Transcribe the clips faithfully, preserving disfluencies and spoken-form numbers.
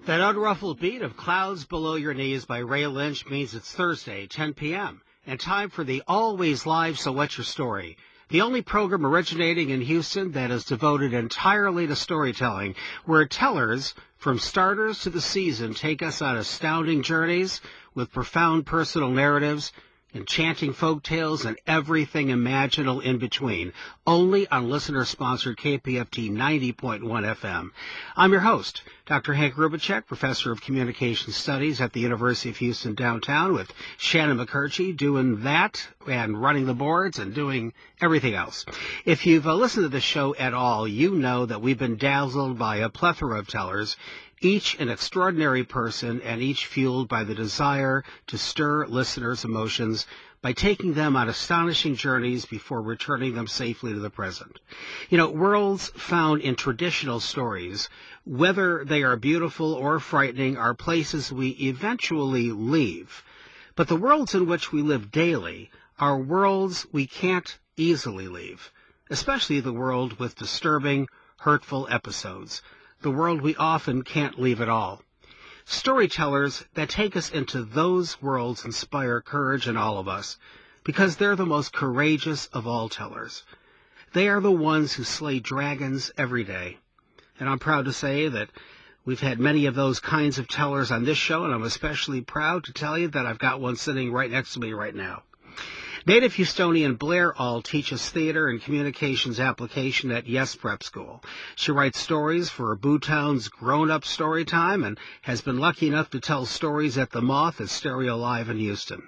That unruffled beat of Clouds Below Your Knees by Ray Lynch means it's Thursday, ten p.m., and time for the Always Live So What's Your Story, the only program originating in Houston that is devoted entirely to storytelling, where tellers, from starters to the seasoned, take us on astounding journeys with profound personal narratives, enchanting folk tales, and everything imaginable in between, only on listener-sponsored K P F T ninety point one F M. I'm your host, Doctor Hank Rubicek, Professor of Communication Studies at the University of Houston downtown, with Shannon McCurchie doing that and running the boards and doing everything else. If you've uh, listened to the show at all, you know that we've been dazzled by a plethora of tellers, each an extraordinary person and each fueled by the desire to stir listeners' emotions by taking them on astonishing journeys before returning them safely to the present. You know, worlds found in traditional stories, whether they are beautiful or frightening, are places we eventually leave. But the worlds in which we live daily are worlds we can't easily leave, especially the world with disturbing, hurtful episodes, the world we often can't leave at all. Storytellers that take us into those worlds inspire courage in all of us, because they're the most courageous of all tellers. They are the ones who slay dragons every day. And I'm proud to say that we've had many of those kinds of tellers on this show, and I'm especially proud to tell you that I've got one sitting right next to me right now. Native Houstonian Blair Ault teaches theater and communications application at Yes Prep School. She writes stories for Bootown's Grown Up Storytime and has been lucky enough to tell stories at the Moth at Stereo Live in Houston.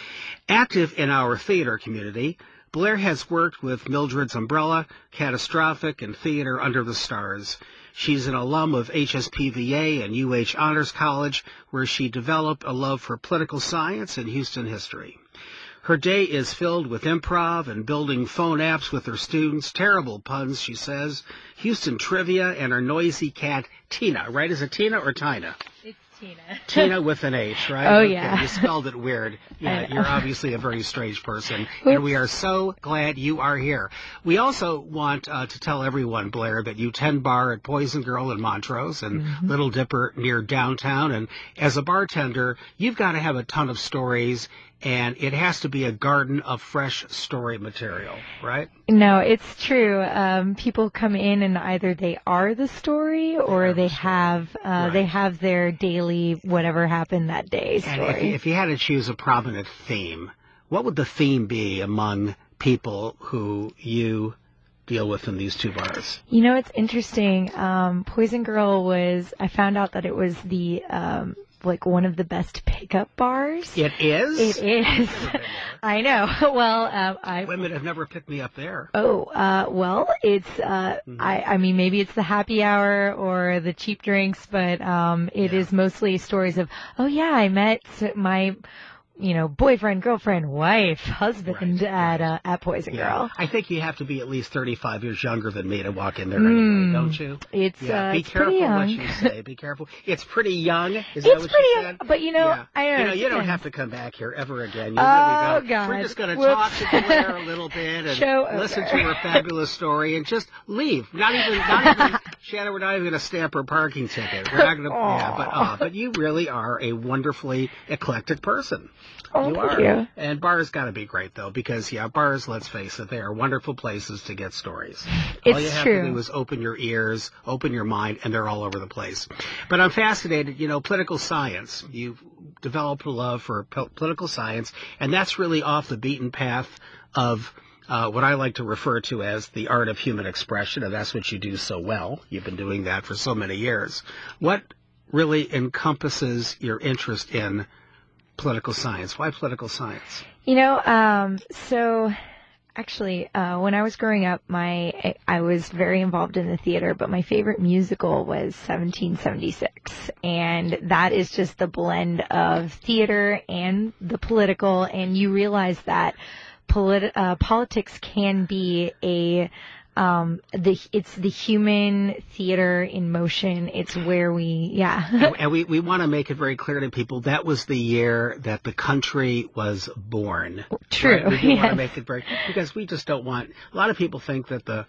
Active in our theater community, Blair has worked with Mildred's Umbrella, Catastrophic, and Theater Under the Stars. She's an alum of H S P V A and U H Honors College, where she developed a love for political science and Houston history. Her day is filled with improv and building phone apps with her students, terrible puns, she says, Houston trivia, and her noisy cat, Tina. Right? Is it Tina or Tina? It's Tina. Tina with an H, right? Oh, okay. yeah. You spelled it weird. Yeah, you're obviously a very strange person, and we are so glad you are here. We also want uh, to tell everyone, Blair, that you tend bar at Poison Girl in Montrose and mm-hmm. Little Dipper near downtown, and as a bartender, you've got to have a ton of stories, and it has to be a garden of fresh story material, right? No, it's true. Um, people come in and either they are the story or they, they the have uh, right. they have their daily whatever happened that day story. And if you, if you had to choose a prominent theme, what would the theme be among people who you deal with in these two bars? You know, it's interesting. Um, Poison Girl was, I found out that it was the um, like one of the best pickup bars. It is? It is. I know. Well, um, I... Women have never picked me up there. Oh, uh, well, it's, uh, mm-hmm. I, I mean, maybe it's the happy hour or the cheap drinks, but, um, it yeah. is mostly stories of, oh yeah, I met my, you know, boyfriend, girlfriend, wife, husband right, at right. Uh, at Poison yeah. Girl. I think you have to be at least thirty-five years younger than me to walk in there anyway, mm, don't you? It's yeah. uh, Be it's careful what you say. Be careful. It's pretty young. Is it's that what pretty you young, said? but you know, yeah. I don't you know. know, you don't have to come back here ever again. You oh really don't. God! We're just going to Whoops. talk to Blair a little bit and Show listen over. to her fabulous story and just leave. Not even, not even, Shannon. We're not even going to stamp her parking ticket. We're not going to. Yeah, but uh, but you really are a wonderfully eclectic person. Oh, you thank are. you. And bars got to be great, though, because, yeah, bars, let's face it, they are wonderful places to get stories. It's all you have true. to do is open your ears, open your mind, and they're all over the place. But I'm fascinated, you know, political science. You've developed a love for po- political science, and that's really off the beaten path of uh, what I like to refer to as the art of human expression, and that's what you do so well. You've been doing that for so many years. What really encompasses your interest in political science? Why political science? You know, um, so actually, uh, when I was growing up, my I was very involved in the theater, but my favorite musical was seventeen seventy-six, and that is just the blend of theater and the political, and you realize that polit- uh, politics can be a Um, the, it's the human theater in motion. It's where we, yeah. and, and we, we want to make it very clear to people that was the year that the country was born. True. Right? We do yes. want to make it very, because we just don't want, a lot of people think that the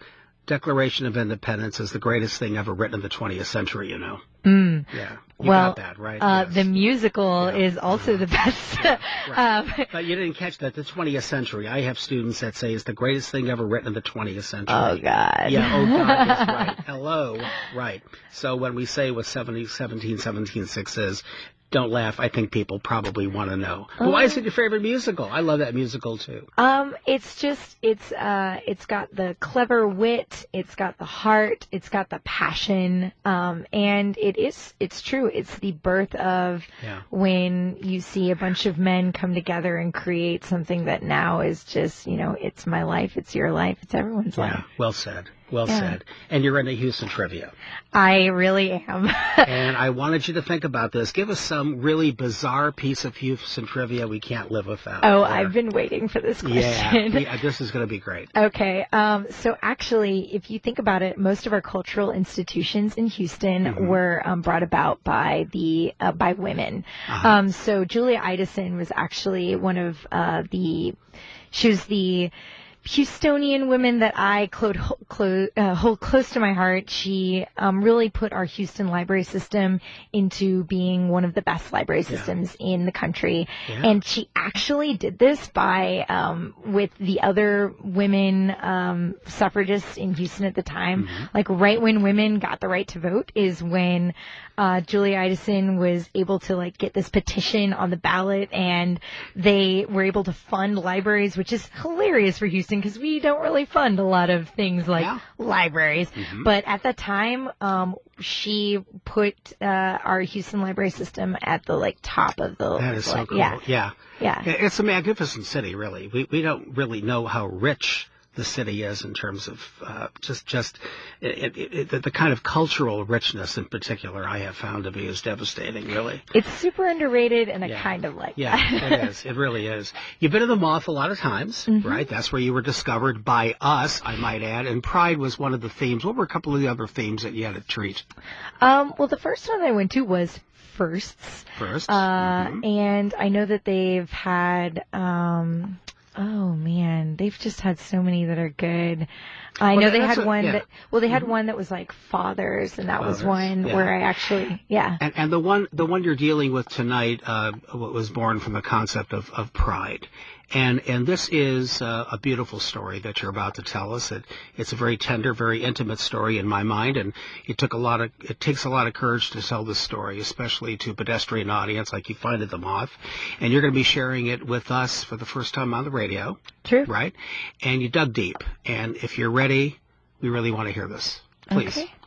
Declaration of Independence is the greatest thing ever written in the twentieth century, you know. Mm. Yeah. You well, got that, right? Uh, yes. The musical yeah. is also uh-huh. the best. Yeah, right. um, but you didn't catch that. The twentieth century. I have students that say it's the greatest thing ever written in the twentieth century. Oh, God. Yeah, oh, God, yes, right. Hello, right. So when we say what seventy, seventeen, seventeen, six is, don't laugh. I think people probably want to know. But why is it your favorite musical? I love that musical too. Um, it's just it's uh it's got the clever wit, it's got the heart, it's got the passion, um, and it is it's true. It's the birth of yeah. when you see a bunch of men come together and create something that now is just, you know, it's my life, it's your life, it's everyone's yeah. life. Well said. Well yeah. said. And you're into Houston trivia. I really am. And I wanted you to think about this. Give us some really bizarre piece of Houston trivia we can't live without. Oh, there. I've been waiting for this question. Yeah, yeah this is going to be great. Okay. Um, so actually, if you think about it, most of our cultural institutions in Houston mm-hmm. were um, brought about by the uh, by women. Uh-huh. Um, so Julia Idison was actually one of uh, the, she was the Houstonian women that I close, close, uh, hold close to my heart. She um, really put our Houston library system into being one of the best library systems yeah. in the country. Yeah. And she actually did this by, um, with the other women um, suffragists in Houston at the time. Mm-hmm. Like right when women got the right to vote is when uh, Julia Idison was able to like get this petition on the ballot, and they were able to fund libraries, which is hilarious for Houston, because we don't really fund a lot of things like yeah. libraries. Mm-hmm. But at the time, um, she put uh, our Houston library system at the like top of the. That is like, so cool. Yeah. yeah, yeah, it's a magnificent city. Really, we we don't really know how rich the city is in terms of uh, just just it, it, it, the kind of cultural richness in particular I have found to be is devastating, really. It's super underrated, and yeah. I kind of like yeah, that. it is. It really is. You've been in the Moth a lot of times, mm-hmm. right? That's where you were discovered by us, I might add, and Pride was one of the themes. What were a couple of the other themes that you had to treat? Um, well, the first one I went to was Firsts. Firsts. Uh, mm-hmm. And I know that they've had... Um, Oh man, they've just had so many that are good. I well, know they had a, one yeah. that, well, they had mm-hmm. one that was like fathers, and that fathers, was one yeah. where I actually, yeah. And, and the one, the one you're dealing with tonight, uh, was born from the concept of, of pride. And, and this is uh, a beautiful story that you're about to tell us. It, it's a very tender, very intimate story in my mind, and it took a lot of, it takes a lot of courage to tell this story, especially to a pedestrian audience like you find at the Moth. And you're going to be sharing it with us for the first time on the radio. True. Right? And you dug deep. And if you're ready, we really want to hear this. Please. Okay.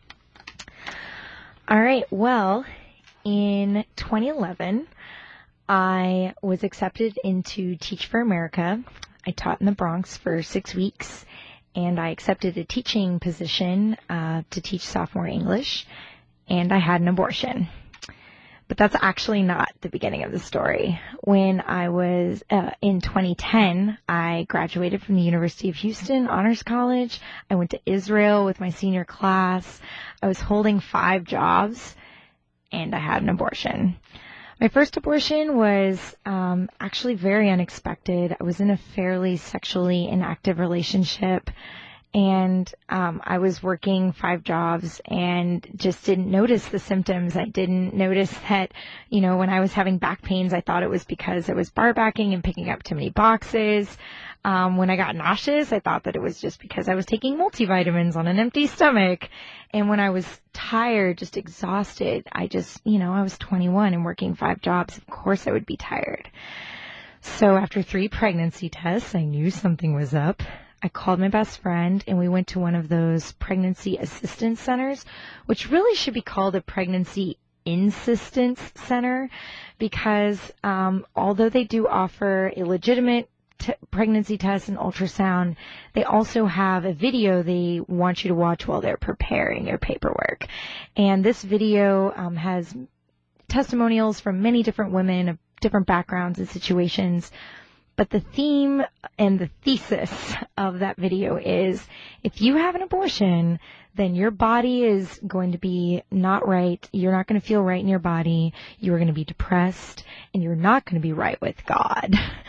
All right. Well, in twenty eleven, I was accepted into Teach for America. I taught in the Bronx for six weeks, and I accepted a teaching position uh, to teach sophomore English, and I had an abortion. But that's actually not the beginning of the story. When I was uh, in twenty ten, I graduated from the University of Houston Honors College. I went to Israel with my senior class. I was holding five jobs, and I had an abortion. My first abortion was um, actually very unexpected. I was in a fairly sexually inactive relationship, and um, I was working five jobs and just didn't notice the symptoms. I didn't notice that, you know, when I was having back pains, I thought it was because I was bar backing and picking up too many boxes. Um, when I got nauseous, I thought that it was just because I was taking multivitamins on an empty stomach. And when I was tired, just exhausted, I just, you know, I was twenty-one and working five jobs. Of course I would be tired. So after three pregnancy tests, I knew something was up. I called my best friend, and we went to one of those pregnancy assistance centers, which really should be called a pregnancy insistence center, because um, although they do offer a legitimate T- pregnancy test and ultrasound, they also have a video they want you to watch while they're preparing your paperwork. And this video um, has testimonials from many different women of different backgrounds and situations. but the theme and the thesis of that video is if you have an abortion, then your body is going to be not right. You're not going to feel right in your body. You're going to be depressed, and you're not going to be right with God.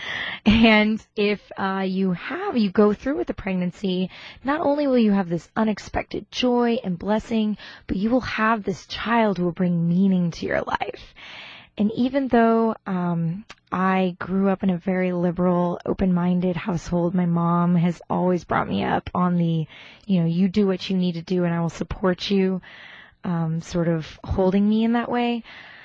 And if uh, you have, you go through with the pregnancy, not only will you have this unexpected joy and blessing, but you will have this child who will bring meaning to your life. And even though um, I grew up in a very liberal, open-minded household, my mom has always brought me up on the, you know, you do what you need to do and I will support you, um, sort of holding me in that way.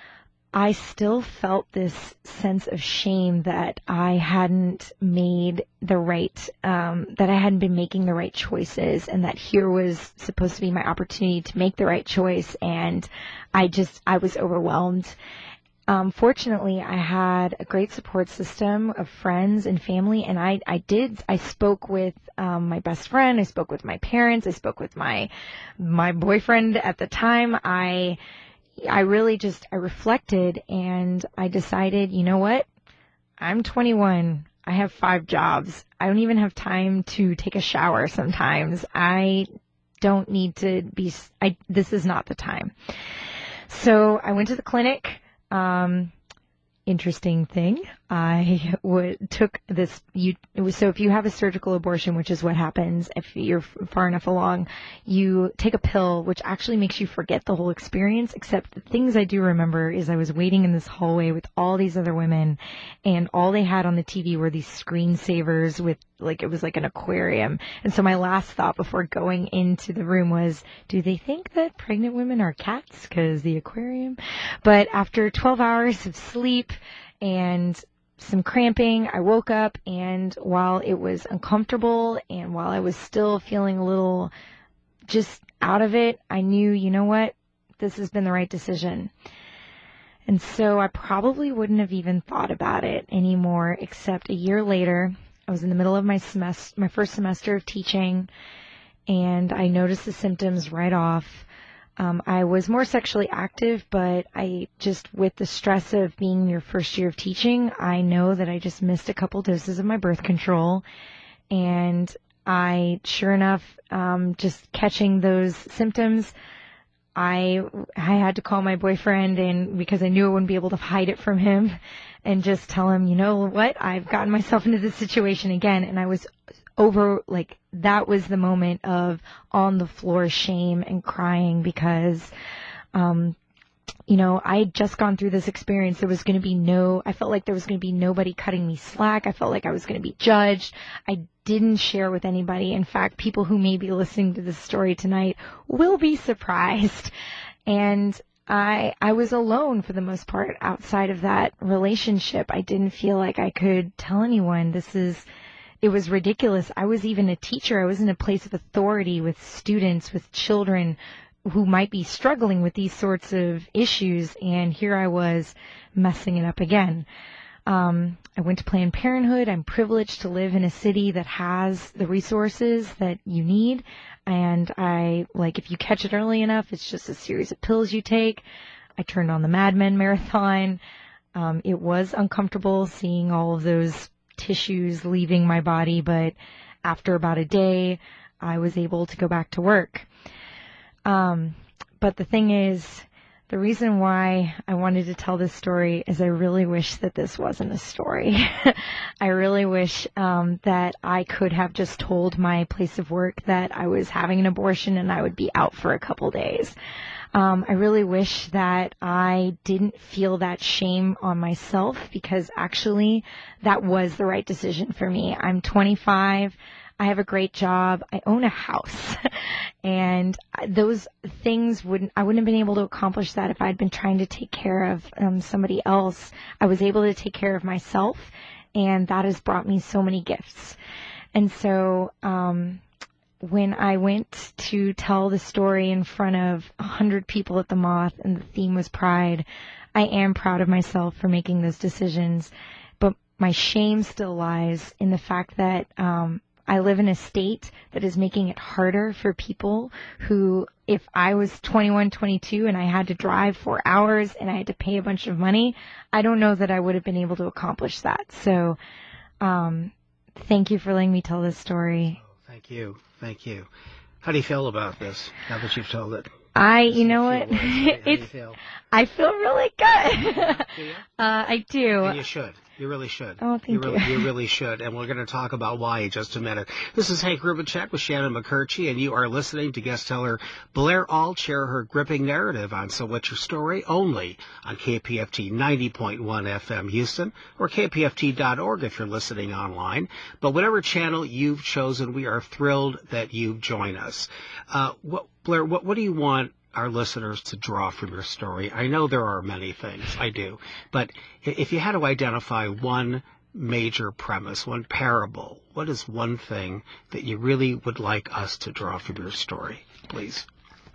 I still felt this sense of shame that I hadn't made the right, um, that I hadn't been making the right choices, and that here was supposed to be my opportunity to make the right choice, and I just, I was overwhelmed. Um, fortunately, I had a great support system of friends and family, and I, I did, I spoke with um, my best friend, I spoke with my parents, I spoke with my my boyfriend at the time. I I really just, I reflected, and I decided, you know what, I'm twenty-one, I have five jobs, I don't even have time to take a shower sometimes, I don't need to be, I, this is not the time. So I went to the clinic. Um, interesting thing. I w- took this, you, it was, so if you have a surgical abortion, which is what happens if you're f- far enough along, you take a pill, which actually makes you forget the whole experience, except the things I do remember is I was waiting in this hallway with all these other women, and all they had on the T V were these screensavers with, like, it was like an aquarium. And so my last thought before going into the room was, do they think that pregnant women are cats? 'Cause the aquarium. But after twelve hours of sleep and some cramping, I woke up, and while it was uncomfortable and while I was still feeling a little just out of it, I knew, you know what, this has been the right decision. And so I probably wouldn't have even thought about it anymore, except a year later, I was in the middle of my semester, my first semester of teaching, and I noticed the symptoms right off. Um, I was more sexually active, but I just, with the stress of being your first year of teaching, I know that I just missed a couple doses of my birth control. And I, sure enough, um, just catching those symptoms, I, I had to call my boyfriend, and because I knew I wouldn't be able to hide it from him, and just tell him, you know what, I've gotten myself into this situation again. And I was over, like, that was the moment of on the floor shame and crying, because, um, you know, I had just gone through this experience. There was going to be no, I felt like there was going to be nobody cutting me slack. I felt like I was going to be judged. I didn't share with anybody. In fact, people who may be listening to this story tonight will be surprised. And I, I was alone for the most part outside of that relationship. I didn't feel like I could tell anyone. This is, it was ridiculous. I was even a teacher. I was in a place of authority with students, with children who might be struggling with these sorts of issues, and here I was messing it up again. Um, I went to Planned Parenthood. I'm privileged to live in a city that has the resources that you need, and I, like, if you catch it early enough, it's just a series of pills you take. I turned on the Mad Men marathon. Um, it was uncomfortable seeing all of those tissues leaving my body, but after about a day, I was able to go back to work. Um, but the thing is, the reason why I wanted to tell this story is I really wish that this wasn't a story. I really wish um, that I could have just told my place of work that I was having an abortion and I would be out for a couple days. Um, I really wish that I didn't feel that shame on myself, because actually that was the right decision for me. I'm twenty-five. I have a great job. I own a house. And those things wouldn't, I wouldn't have been able to accomplish that if I'd been trying to take care of um, somebody else. I was able to take care of myself, and that has brought me so many gifts. And so, um, when I went to tell the story in front of a hundred people at the Moth, and the theme was pride, I am proud of myself for making those decisions. But my shame still lies in the fact that, um, I live in a state that is making it harder for people who, if I was twenty-one, twenty-two and I had to drive four hours and I had to pay a bunch of money, I don't know that I would have been able to accomplish that. So Um, thank you for letting me tell this story. Oh, thank you. Thank you. How do you feel about this now that you've told it? I, Just you in a know few what? words, how do you- how do you It's, feel? I feel really good. Yeah, do you? uh, I do. And you should. You really should. Oh, thank you. Really, you. you really should. And we're going to talk about why in just a minute. This is Hank Rubinchek with Shannon McCurchie, and you are listening to guest teller Blair Alt share her gripping narrative on So What's Your Story only on K P F T ninety point one F M Houston or K P F T dot org if you're listening online. But whatever channel you've chosen, we are thrilled that you've joined us. Uh, what, Blair, what, what do you want our listeners to draw from your story? I know there are many things, I do, but if you had to identify one major premise, one parable, what is one thing that you really would like us to draw from your story, please?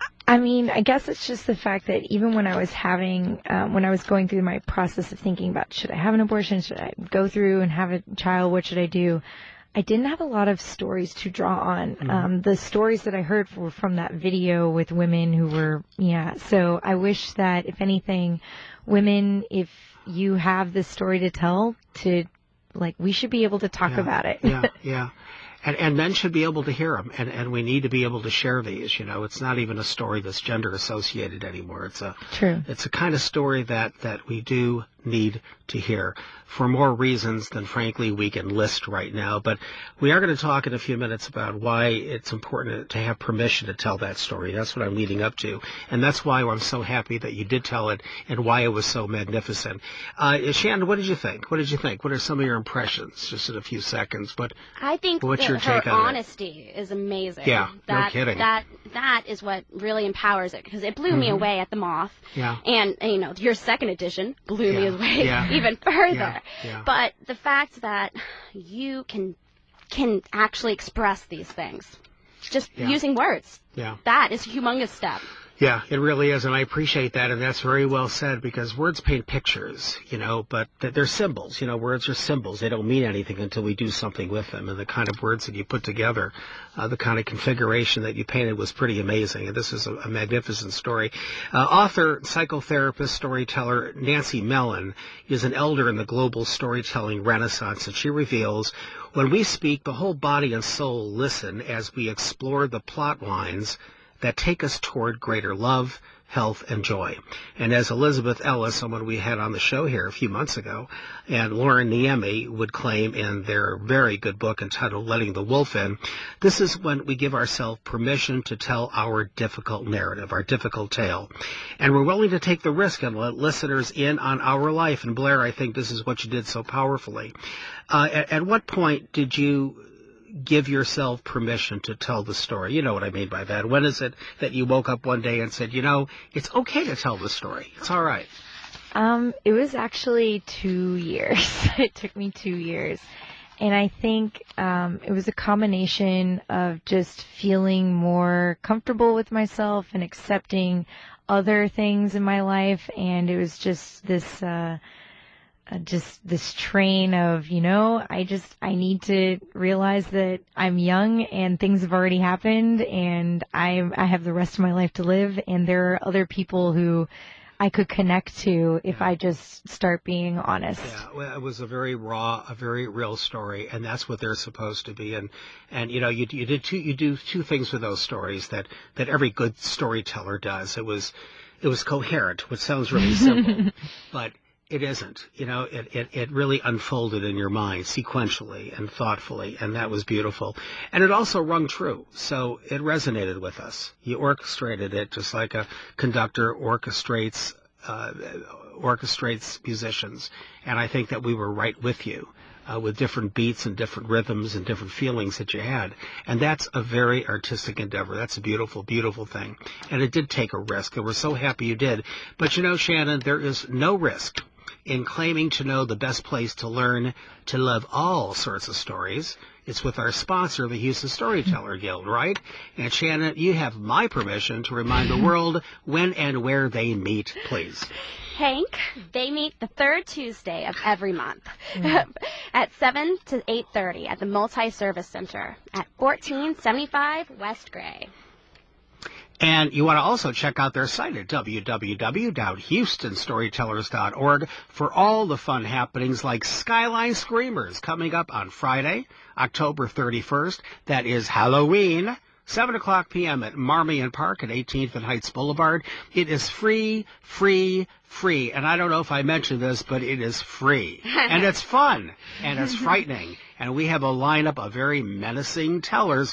I mean, I guess it's just the fact that even when I was having, um, when I was going through my process of thinking about should I have an abortion, should I go through and have a child, what should I do? I didn't have a lot of stories to draw on. Mm-hmm. Um, the stories that I heard were from that video with women who were, yeah. So I wish that, if anything, women, if you have this story to tell, to, like, we should be able to talk yeah, about it. yeah, yeah. And, and men should be able to hear them, and, and we need to be able to share these. You know, it's not even a story that's gender associated anymore. It's a True. It's a kind of story that, that we do need to hear for more reasons than, frankly, we can list right now. But we are going to talk in a few minutes about why it's important to have permission to tell that story. That's what I'm leading up to, and that's why I'm so happy that you did tell it and why it was so magnificent. Uh, Shannon, what did you think? What did you think? What are some of your impressions? Just in a few seconds. But I think what's that your her take on honesty is amazing. Yeah, that, no kidding. That that is what really empowers it, because it blew mm-hmm. me away at the Moth. Yeah. And, and you know, your second edition blew yeah. me away yeah. even further. Yeah. Yeah. But the fact that you can can actually express these things just yeah. using words. Yeah. That is a humongous step. Yeah, it really is, and I appreciate that, and that's very well said, because words paint pictures, you know, but they're symbols. You know, words are symbols. They don't mean anything until we do something with them, and the kind of words that you put together, uh, the kind of configuration that you painted was pretty amazing, and this is a, a magnificent story. Uh, author, psychotherapist, storyteller Nancy Mellon is an elder in the global storytelling renaissance, and she reveals, when we speak, the whole body and soul listen as we explore the plot lines that take us toward greater love, health, and joy. And as Elizabeth Ellis, someone we had on the show here a few months ago, and Lauren Niemi would claim in their very good book entitled Letting the Wolf In, this is when we give ourselves permission to tell our difficult narrative, our difficult tale. And we're willing to take the risk and let listeners in on our life. And Blair, I think this is what you did so powerfully. Uh, at, at what point did you give yourself permission to tell the story? You know what I mean by that. When is it that you woke up one day and said, you know, it's okay to tell the story. It's all right. Um, it was actually two years. It took me two years. And I think um, it was a combination of just feeling more comfortable with myself and accepting other things in my life. And it was just this... Uh, Uh, just this train of, you know, I just, I need to realize that I'm young and things have already happened and I I have the rest of my life to live, and there are other people who I could connect to if yeah. I just start being honest. Yeah, well, it was a very raw, a very real story, and that's what they're supposed to be. And, and you know, you, you did two, you do two things with those stories that, that every good storyteller does. It was, it was coherent, which sounds really simple, but it isn't. You know, it, it, it really unfolded in your mind sequentially and thoughtfully, and that was beautiful. And it also rung true, so it resonated with us. You orchestrated it just like a conductor orchestrates uh, orchestrates musicians, and I think that we were right with you. Uh, with different beats and different rhythms and different feelings that you had. And that's a very artistic endeavor. That's a beautiful, beautiful thing. And it did take a risk, and we're so happy you did. But you know, Shannon, there is no risk in claiming to know the best place to learn to love all sorts of stories. It's with our sponsor, the Houston Storyteller Guild, right? And Shannon, you have my permission to remind the world when and where they meet, please. Hank, they meet the third Tuesday of every month mm. at seven to eight thirty at the Multi-Service Center at fourteen seventy-five West Gray. And you want to also check out their site at w w w dot houston storytellers dot org for all the fun happenings like Skyline Screamers coming up on Friday, October thirty-first. That is Halloween. seven o'clock p.m. at Marmion Park at eighteenth and Heights Boulevard. It is free, free, free. And I don't know if I mentioned this, but it is free. And it's fun. And it's frightening. And we have a lineup of very menacing tellers.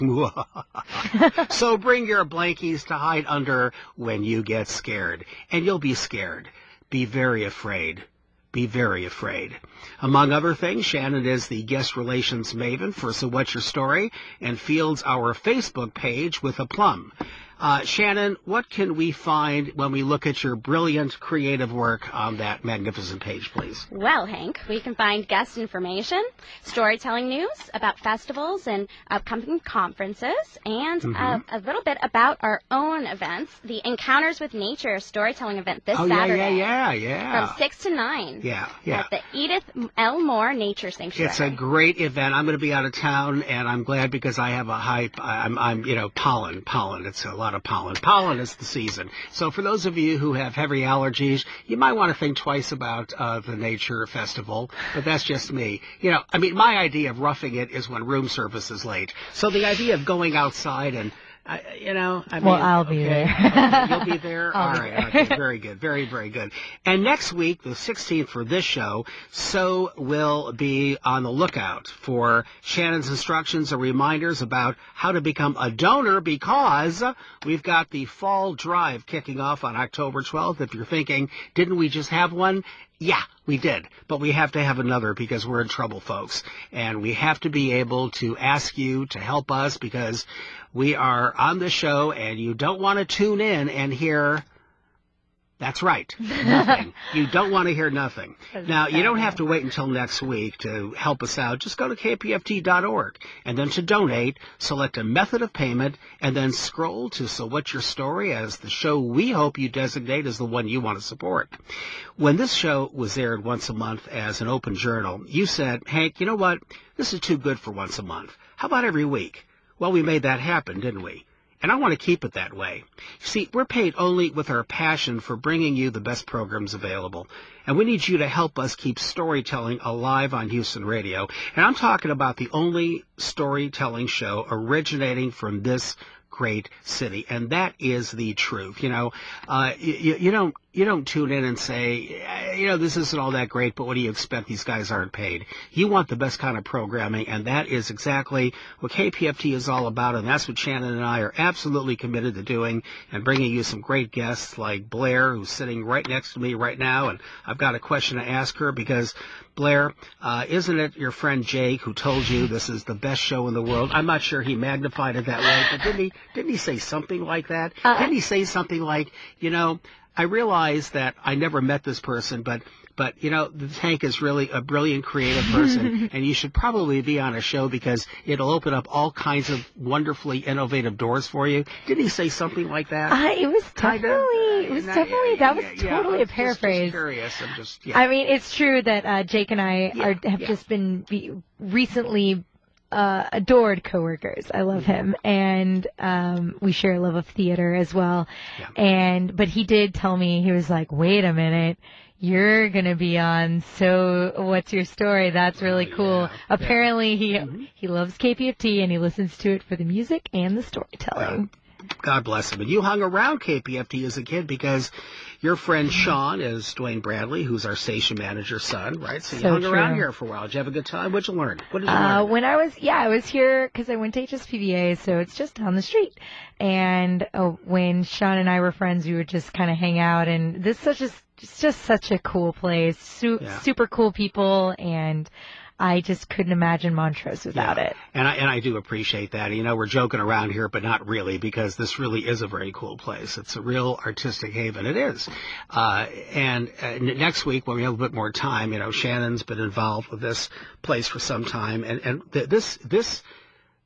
So bring your blankies to hide under when you get scared. And you'll be scared. Be very afraid. Be very afraid. Among other things, Shannon is the guest relations maven for So What's Your Story and fields our Facebook page with a plum. Uh, Shannon, what can we find when we look at your brilliant creative work on that magnificent page, please? Well, Hank, we can find guest information, storytelling news about festivals and upcoming conferences, and mm-hmm. uh, a little bit about our own events, the Encounters with Nature storytelling event this oh, Saturday. yeah, yeah, yeah, yeah. From six to nine. Yeah, yeah. At the Edith L. Moore Nature Sanctuary. It's a great event. I'm going to be out of town, and I'm glad because I have a hype. I'm, I'm you know, pollen, pollen. It's a lot of pollen. Pollen is the season. So for those of you who have heavy allergies, you might want to think twice about uh, the Nature Festival, but that's just me. You know, I mean, my idea of roughing it is when room service is late. So the idea of going outside and I, you know, I mean, well, I'll be okay, there. Okay, you'll be there? I'll All be right. there. Okay, very good. Very, very good. And next week, the sixteenth for this show, so will be on the lookout for Shannon's instructions and reminders about how to become a donor because we've got the fall drive kicking off on October twelfth. If you're thinking, didn't we just have one? Yeah, we did, but we have to have another because we're in trouble, folks. And we have to be able to ask you to help us because we are on the show and you don't want to tune in and hear, that's right, nothing. You don't want to hear nothing. Now, you don't have to wait until next week to help us out. Just go to k p f t dot org and then to donate, select a method of payment, and then scroll to So What's Your Story as the show we hope you designate as the one you want to support. When this show was aired once a month as an open journal, you said, Hank, you know what? This is too good for once a month. How about every week? Well, we made that happen, didn't we? And I want to keep it that way. See, we're paid only with our passion for bringing you the best programs available. And we need you to help us keep storytelling alive on Houston Radio. And I'm talking about the only storytelling show originating from this great city. And that is the truth. You know, uh, you, you don't you don't tune in and say, you know, this isn't all that great, but what do you expect? These guys aren't paid. You want the best kind of programming, and that is exactly what K P F T is all about, and that's what Shannon and I are absolutely committed to doing, and bringing you some great guests like Blair, who's sitting right next to me right now, and I've got a question to ask her because, Blair, uh, isn't it your friend Jake who told you this is the best show in the world? I'm not sure he magnified it that way, but didn't he, didn't he say something like that? Uh, didn't he say something like, you know, I realize that I never met this person, but, but you know, the Hank is really a brilliant, creative person, and you should probably be on a show because it'll open up all kinds of wonderfully innovative doors for you. Didn't he say something like that? Uh, it was definitely, it was definitely, that was yeah, totally yeah, a paraphrase. Just, just curious. I'm just, yeah. I mean, it's true that uh, Jake and I yeah, are, have yeah. just been be recently Uh, adored coworkers. I love him, and um, we share a love of theater as well. Yeah. And but he did tell me, he was like, "Wait a minute, you're gonna be on So What's Your Story? That's really oh, cool." Yeah. Apparently, he mm-hmm. he loves K P F T and he listens to it for the music and the storytelling. Yeah. God bless him. And you hung around K P F T as a kid because your friend Sean is Dwayne Bradley, who's our station manager's son, right? So you so hung true. around here for a while. Did you have a good time? What'd you learn? What did you Uh, learn? when I was, yeah, I was here because I went to H S P B A, so it's just down the street. And uh, when Sean and I were friends, we would just kind of hang out, and this is such a, it's just such a cool place. Su- Yeah. Super cool people, and I just couldn't imagine Montrose without yeah. it. And I and I do appreciate that. You know, we're joking around here, but not really, because this really is a very cool place. It's a real artistic haven. It is. Uh, and uh, next week, when we have a bit more time, you know, Shannon's been involved with this place for some time, and and th- this this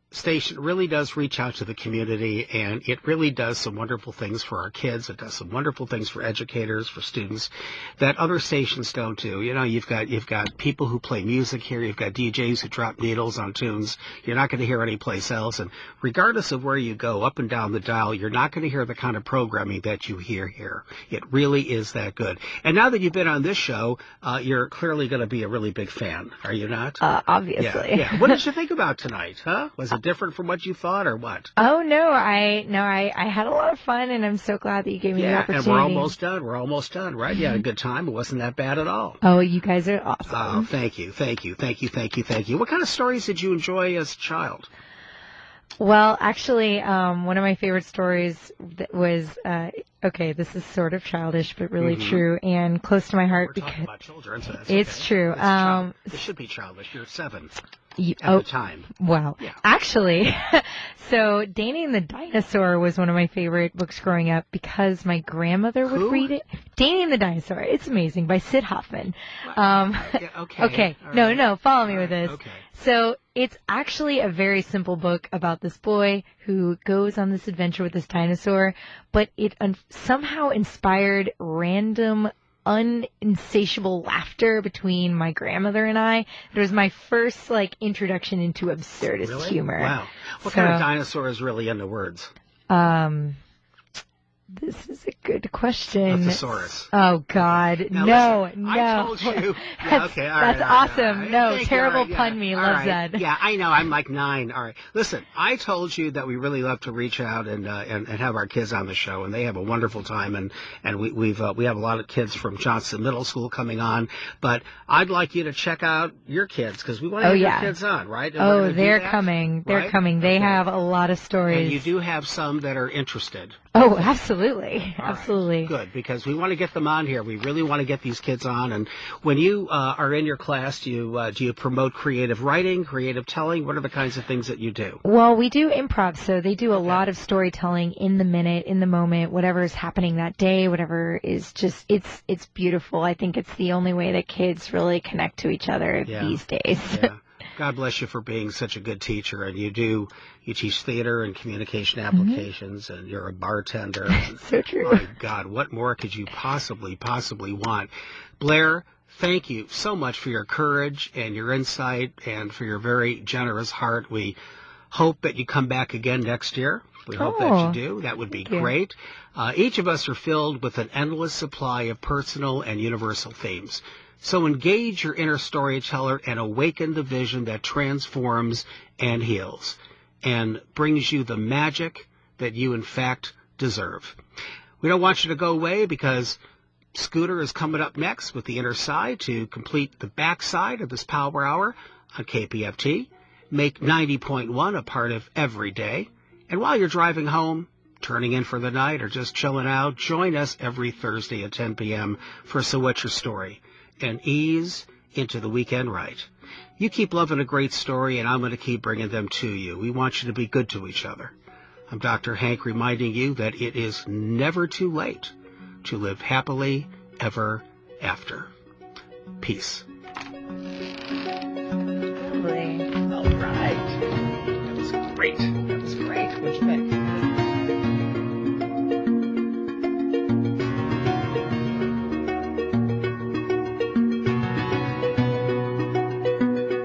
station really does reach out to the community, and it really does some wonderful things for our kids. It does some wonderful things for educators, for students that other stations don't do. You know, you've got you've got people who play music here. You've got D Js who drop needles on tunes you're not going to hear anyplace else. And regardless of where you go, up and down the dial, you're not going to hear the kind of programming that you hear here. It really is that good. And now that you've been on this show, uh, you're clearly going to be a really big fan, are you not? Uh, obviously. Yeah, yeah. What did you think about tonight, huh? Was it different from what you thought, or what? Oh no, I no, I, I had a lot of fun, and I'm so glad that you gave me yeah, the opportunity. And we're almost done. We're almost done, right? You had a good time. It wasn't that bad at all. Oh, you guys are awesome. Oh, thank you, thank you, thank you, thank you, thank you. What kind of stories did you enjoy as a child? Well, actually, um, one of my favorite stories that was, uh, okay, this is sort of childish, but really mm-hmm. true and close to my heart. We're because talking about children, so that's it's okay. true. It's um, it should be childish. You're seven you, at oh, the time. Wow. Yeah. Actually, so Danny and the Dinosaur was one of my favorite books growing up because my grandmother would Who? read it. Danny and the Dinosaur. It's amazing, by Sid Hoffman. Um, yeah, okay. okay. All No, right. no, follow me All with right. this. Okay. So it's actually a very simple book about this boy who goes on this adventure with this dinosaur, but it un- somehow inspired random, uninsatiable laughter between my grandmother and I. It was my first, like, introduction into absurdist Really? humor. Wow. What So, kind of dinosaur is really into words? Um, this is a good question. A thesaurus. Oh God, Now, no, listen, no. I told you. Yeah, That's, okay, all that's right, all right, awesome. all right. No, Thank you, terrible all right, pun yeah. me. All Loves right. that. Yeah, I know. I'm like nine. All right. Listen, I told you that we really love to reach out and uh, and, and have our kids on the show, and they have a wonderful time. And and we we've uh, we have a lot of kids from Johnson Middle School coming on. But I'd like you to check out your kids because we want to Oh, have yeah. your kids on, right? And we're Oh, gonna do they're that, coming. They're right? coming. They Okay. have a lot of stories. And you do have some that are interested. Oh, absolutely. All right. Absolutely. Good, because we want to get them on here. We really want to get these kids on. And when you uh, are in your class, do you uh, do you promote creative writing, creative telling? What are the kinds of things that you do? Well, we do improv, so they do a Okay. lot of storytelling in the minute, in the moment, whatever is happening that day, whatever is just, it's it's beautiful. I think it's the only way that kids really connect to each other Yeah. these days. Yeah. God bless you for being such a good teacher. And you do, you teach theater and communication applications, mm-hmm. and you're a bartender. And, so true. My God, what more could you possibly, possibly want? Blair, thank you so much for your courage and your insight and for your very generous heart. We hope that you come back again next year. We hope Oh, that you do. That would be thank you. great. Uh, each of us are filled with an endless supply of personal and universal themes. So engage your inner storyteller and awaken the vision that transforms and heals and brings you the magic that you, in fact, deserve. We don't want you to go away because Scooter is coming up next with the inner side to complete the backside of this Power Hour on K P F T. Make ninety point one a part of every day. And while you're driving home, turning in for the night, or just chilling out, join us every Thursday at ten p.m. for So What's Your Story? And ease into the weekend right. You keep loving a great story, and I'm going to keep bringing them to you. We want you to be good to each other. I'm Doctor Hank reminding you that it is never too late to live happily ever after. Peace. Lovely. All right. That was great.